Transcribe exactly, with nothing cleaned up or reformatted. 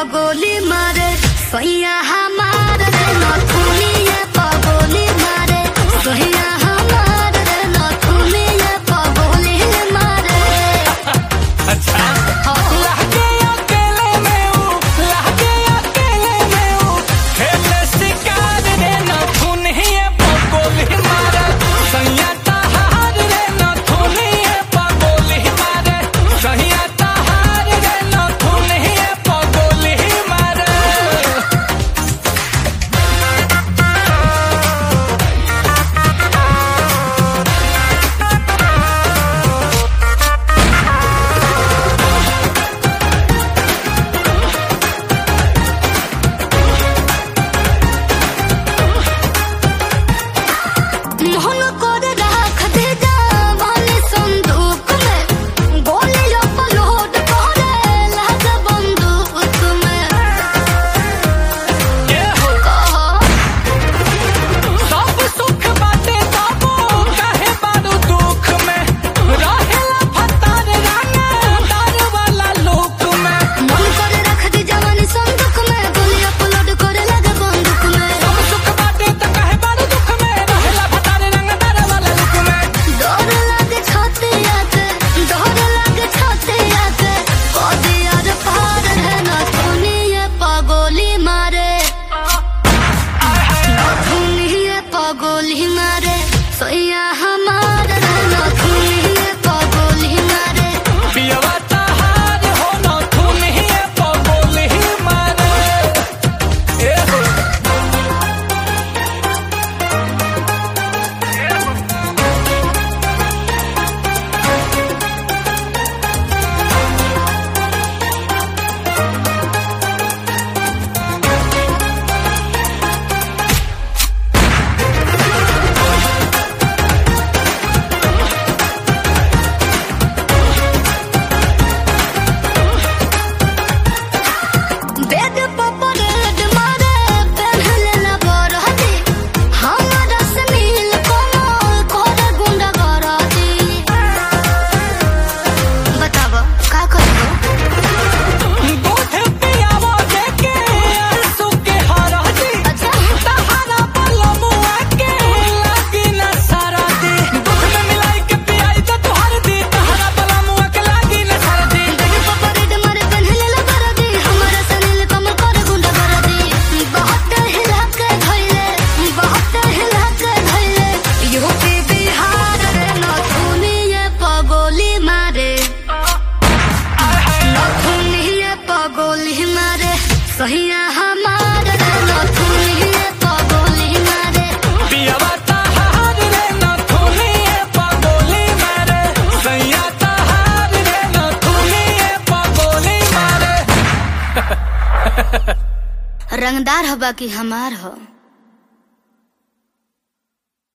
पगोली मारे सैया हमार रे नथुनिया पगोली मारे सैया हमार रे नथुनिया पगोली मारे। अच्छा लहके अकेले में ऊ लहके अकेले में ऊ खेले शिकार रे नथुनिया पगोली मारे सैया तहार रे नथुनिया पगोली मारे सैया तहार रे नथुनिया पगोली मारे। मोहन कर राख दे जवानी संदूक में गोली अपलोड करे लग बंदूक में ये हो कहो सब सुख बाटे बाबू काहे बारू दुख में रहेला फतार राना तार वाला लोक में मन कर राख दे जवानी संदूक में गोली अपलोड करे लग बंदूक में सब सुख बाटे त काहे बारू दुख में रहेला फतार राना तार वाला लोक में डर लागे छतिया के डर लागे छतिया के कदी यार पार है नथुनिया पगोली मारे नथुनिया पगोली मारे सैया हमार रे नथुनिया पगोली मारे। पियवा तहार हो नथुनिया पगोली मारे। ए हो बेद पपरेड मारे पहले ला बरहती हमारा सनील कोमल करे गुंडा गरती। बताव का करबो दूध पियावो देके आंसू के हरदी अच्छा तहारा पलमुआ के लागी न सरदी दूध में मिलाई के पियाई त तोहर दी तहारा पलमुआ के लागी न सरदी बेद पपरेड मारे पहले ला बरहती हमारा सनील कोमल करे गुंडा गरती। बहुत हिला के धइले बहुत हिला के धइले यूपी बिहार रे नथुनिया पगोली मारे नथुनिया पगोली मारे सैया हमार रे नथुनिया पगोली मारे। पियवा तहार रे नथुनिया पगोली मारे सैया तहार रे नथुनिया पगोली मारे। रंगदार हबा की हमार हो।